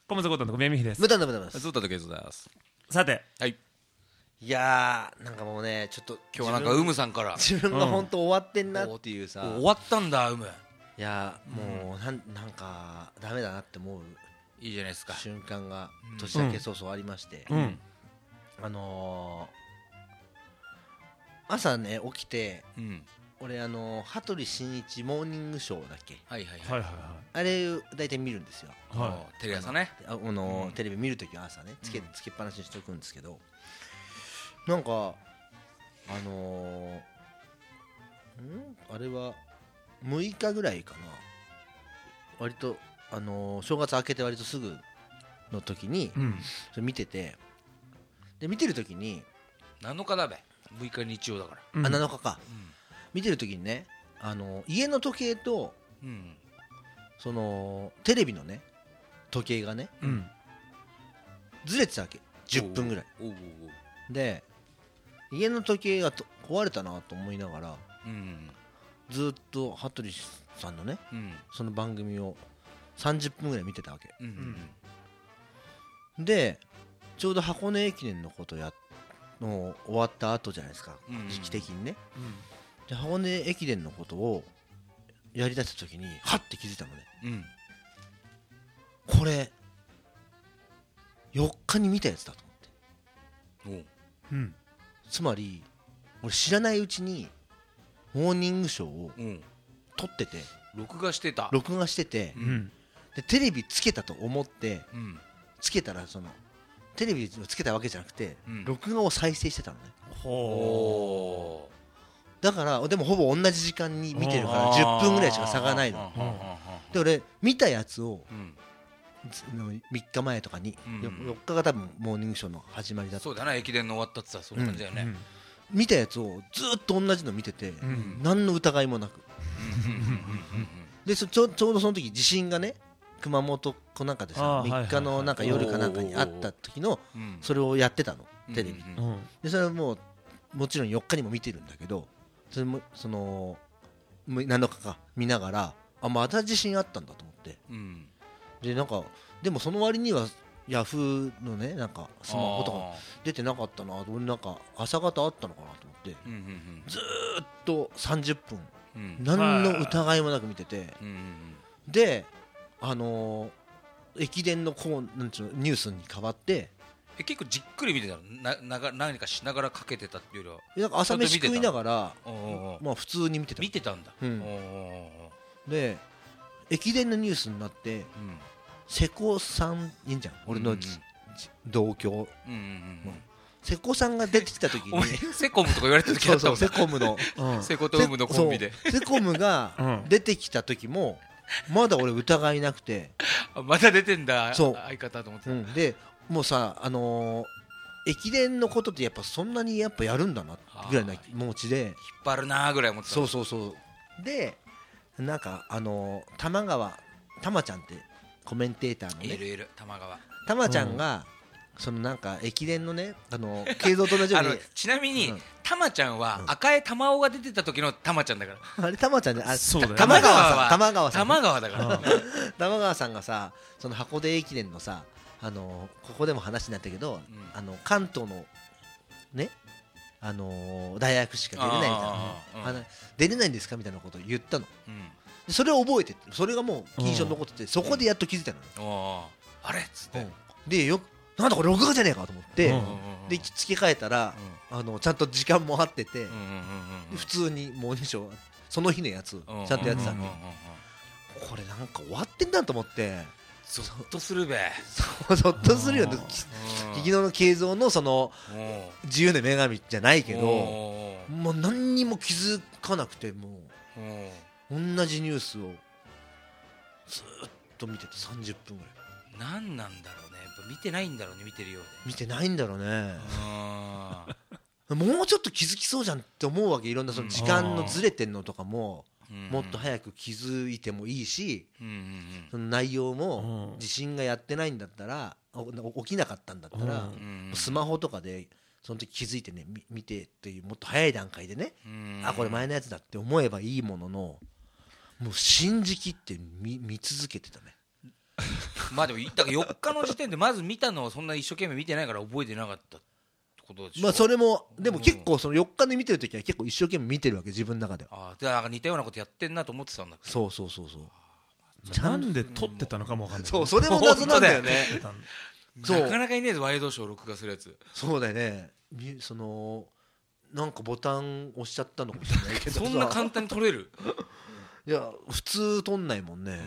コムズコトの小宮美です無駄な無駄です。 ずっとだけでございます。 さてはい。 いやーなんかもうねちょっと今日はなんかウムさんから自分が本当終わってんなっていうさ、 終わったんだウム。 いやもうなんかダメだなって思ういいじゃないですか。 瞬間が年明け早々ありまして、 うん朝ね起きてうん。 俺羽鳥慎一モーニングショーだっけ、 はいはいはい。 はいはいあれ大体見るんですよ。 はテレ朝ね。 テレビ見るときは朝ねつけっぱなしにしておくんですけど、なんかあれは6日ぐらいかな、割と正月明けて割とすぐの時にいうんそれ見てて、で見てる時に 7日だべ。6日日曜だから。 うん 7日か、見てる時にね家の時計とうん。 そのテレビのね時計がねうんずれてたわけ、10分ぐらいおうおうで、家の時計が壊れたなと思いながらおう。うんずっと羽鳥さんのねうんその番組を30分ぐらい見てたわけうんで、ちょうど箱根駅伝のことの終わった後じゃないですか、 うん時期的にね。で箱根駅伝のことをやりだした時にハッて気づいたのね、 うんこれ4日に見たやつだと思って。 おううんつまり俺知らないうちにモーニングショーをうん撮ってて録画してた。 録画してて、 うんでテレビつけたと思ってうんつけたら、そのテレビをつけたわけじゃなくて、 うん録画を再生してたのね。 おほだからでもほぼ同じ時間に見てるから10分ぐらいしか差がないの。で俺見たやつをうん 3日前とかに、 うん 4日が多分モーニングショーの始まりだった。 そうだな、駅伝の終わったってさ、そんな感じだよね。 見たやつをずっと同じの見てて、 ん何の疑いもなく、でちょうどその時地震がね熊本かなんかでさ3日のなんか夜かなんかにあった時のそれをやってたのテレビで。それはもちろん4日にも見てるんだけど、それもその7日か見ながら、あまた地震あったんだと思って、でなんかでもその割にはヤフーのねなんかスマホとか出てなかったな、俺なんか朝方あったのかなと思って、ずーっと30分何の疑いもなく見てて、で駅伝のなんちゅうのニュースに変わって、 結構じっくり見てたの。何かしながらかけてたっていうよりはなんか朝飯食いながらおまあ普通に見てた。 見てたんだ。 うんおで駅伝のニュースになって瀬古さんいいんじゃん、俺の同郷瀬古さんが出てきた時に、 お前セコムとか言われた時あったもんセコムのセコとウムのコンビでセコムが出てきた時もまだ俺疑いなくて、 まだ出てんだそう相方と思ってた。 でもうさ駅伝のことってやっぱそんなにやっぱやるんだなぐらいな気持ちで、 引っ張るなーぐらい思ってた。 そうでなんかたまちゃんってコメンテーターのねいる玉川。 たまちゃんがそのなんか駅伝のね慶三と同じようにちなみにうん玉ちゃんは赤江玉緒が出てた時の玉ちゃんだからあれたまちゃんね、 そうだよね玉川さんは玉川さん玉川だから玉川さんがさ、その箱根駅伝のさここでも話になったけど、関東のね大学しか出れないみたいな、出れないんですかみたいなことを言ったの。でそれを覚えてて、それがもう印象に残ってて、そこでやっと気づいたのよ。 あれっつってでなんだこれ録画じゃねえかと思って、で付け替えたらちゃんと時間も合ってて、で普通にモーニングショーその日のやつちゃんとやってたの。これなんか終わってんだと思って、 ゾッとするべ。 ゾッとするよね。昨日の慶三のその自由な女神じゃないけど、もう何にも気づかなくて、もう同じニュースをずっと見てて30分ぐらい何なんだろうね。やっぱ見てないんだろうね。見てるよう見てないんだろうね。 でもうちょっと気づきそうじゃんって思うわけ。いろんなその時間のずれてんのとかももっと早く気づいてもいいし、その内容も地震がやってないんだったら、起きなかったんだったら、スマホとかでその時気づいてね見てっていう、もっと早い段階でね、あこれ前のやつだって思えばいいものの、もう信じきって見続けてたね。 まあでもだから4日の時点でまず見たのをそんな一生懸命見てないから覚えてなかったってことでしょ。 まあそれもでも結構その4日で見てる時は結構一生懸命見てるわけ自分の中では。 ああ、でなんか似たようなことやってんなと思ってたんだけど。 そうそうそうそうなんで撮ってたのかもわかんない。 そうそれも謎なんだよね。そうなかなかいねえぞワイドショー録画するやつ。 そうだよね。そのなんかボタン押しちゃったのかもしれないけどそんな簡単に撮れるいや普通撮んないもんね。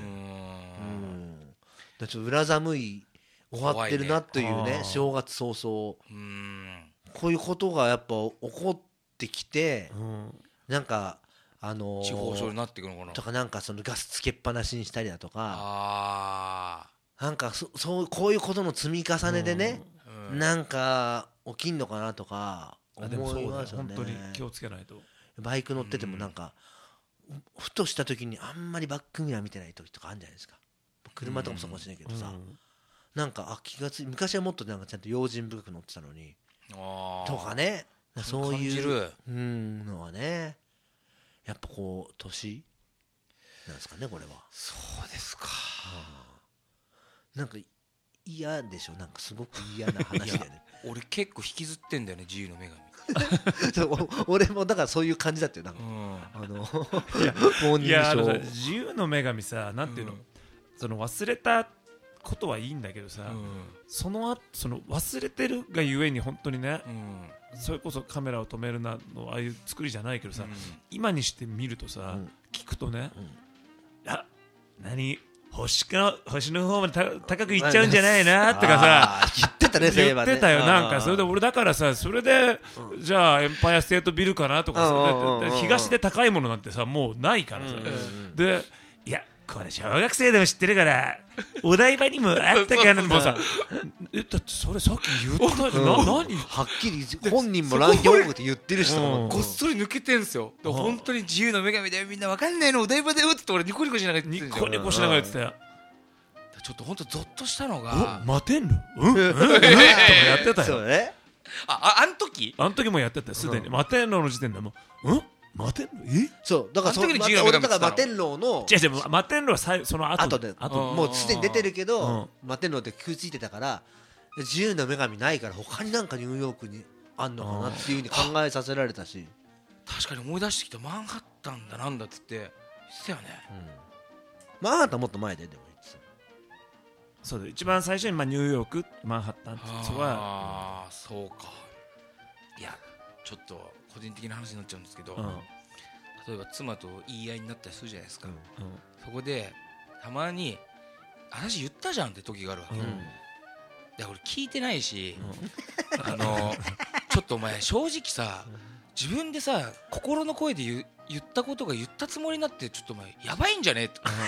だちょっと裏寒い終わってるなというね正月早々こういうことがやっぱ起こってきて、なんか地方症になっていくのかなとか、なんかそのガスつけっぱなしにしたりだとか、 あなんかそうこういうことの積み重ねでね、なんか起きんのかなとか思いますよね。 本当に気をつけないと。 バイク乗っててもなんかふとした時にあんまりバックミラー見てない時とかあるんじゃないですか。車とかもそうかもしれないけどさ、なんか気がつい昔はもっとなんかちゃんと用心深く乗ってたのにとかね、そういうのはねやっぱこう年なんですかねこれは。 そうですか。 なんか嫌でしょ。なんかすごく嫌な話だよね俺結構引きずってんだよね自由の女神俺もだからそういう感じだったよ。なんかモーニングショー自由の女神さ、なんていうの、その忘れたことはいいんだけどさ、その忘れてるがゆえに本当にね、それこそカメラを止めるなのああいう作りじゃないけどさ、今にして見るとさ、聞くとね、あ、何星の方まで高くいっちゃうんじゃないなとかさ言ってたね。 言ってたよ。なんかそれで俺だからさ、それでじゃあエンパイアステートビルかなとかさ、東で高いものなんてさもうないからさ、でいやこれ小学生でも知ってるからお台場にもあったからもうさ、だってそれさっき言ったじゃん。何はっきり本人もランキングって言ってる人もこっそり抜けてんすよ。本当に自由の女神だよみんなわかんないのお台場で打って俺ニコニコしながら言ってニコニコしながら言ってたよ。 ちょっと本当ゾッとしたのが待てんのとかやってたよ。 そうね。 あん時もやってたよすでに。待てんのの時点でも待てんのそうだから俺だからマテンローの違うマテンローはその後でもうすでに出てるけどマテンローって食いついてたから自由の女神ないから他になんかニューヨークにあんのかなっていう風に考えさせられたし、 確かに思い出してきた。マンハッタンだなんだっつって言ってたよね。 マンハッタンもっと前でもそうだ一番最初にニューヨークマンハッタンってそこはそうか。いやちょっと個人的な話になっちゃうんですけど、例えば妻と言い合いになったりするじゃないですか、そこでたまに話言ったじゃんって時があるわけ、いや俺聞いてないし、ちょっとお前正直さ自分でさ心の声で言ったことが言ったつもりになってちょっとお前やばいんじゃねとか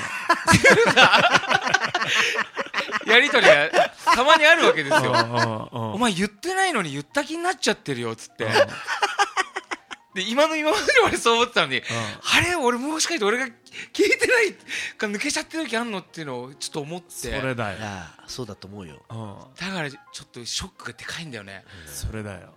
やりとりがたまにあるわけですよお前言ってないのに言った気になっちゃってるよっつってで今まで俺そう思ってたのに、あれ俺もしかして俺が聞いてないか抜けちゃってる時あんのっていうのをちょっと思って。それだよ。 そうだと思うよ。 だからちょっとショックがでかいんだよね。 それだよ。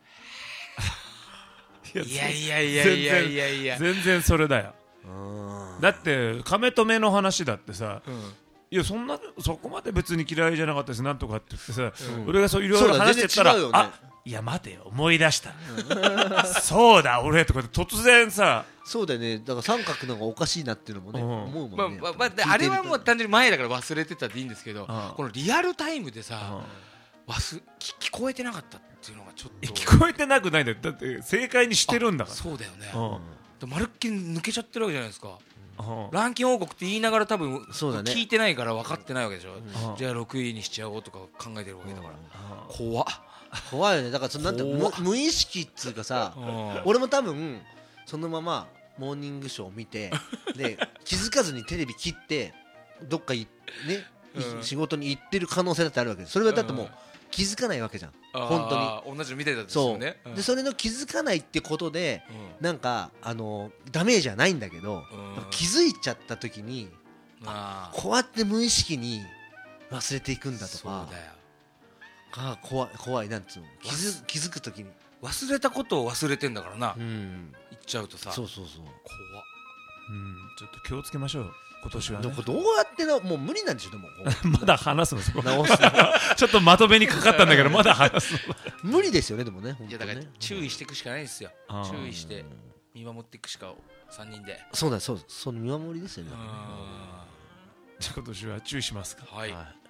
いや全然それだよ。だって亀止めの話だってさ、いやそこまで別に嫌いじゃなかったですなんとかって言ってさ、俺がそういろいろ話してたら、いや待てよ思い出したそうだ俺とか突然さ、 そうだよね。だから三角の方がおかしいなっていうのもね思うもんね。 あれはもう単純に前だから忘れてたでいいんですけど、このリアルタイムでさ聞こえてなかったっていうのがちょっと。 聞こえてなくないんだよ。だって正解にしてるんだから。 そうだよね。まるっきり抜けちゃってるわけじゃないですか。ランキング王国って言いながら多分聞いてないから分かってないわけでしょ。じゃあ6位にしちゃおうとか考えてるわけだから怖いよね。だからなんて無意識っつうかさ、俺も多分そのままモーニングショーを見てで気づかずにテレビ切ってどっかね仕事に行ってる可能性だってあるわけです。それはだってもう気づかないわけじゃん本当に。 同じの見てたんですよね。 でそれの気づかないってことでなんかダメージはないんだけど、気づいちゃった時にこうやって無意識に忘れていくんだとか、怖いなんつうの。気づく時に忘れたことを忘れてんだからな、言っちゃうとさ。 そう怖っ。 ちょっと気をつけましょう今年はね。 どうやってもう無理なんでしょでもまだ話すのそこ直すのちょっとまとめにかかったんだけどまだ話すの無理ですよねでもね。 いやだから注意していくしかないですよ。注意して見守っていくしか3人で。 そうだそうその見守りですよね。 じゃあ今年は注意しますか。 はい。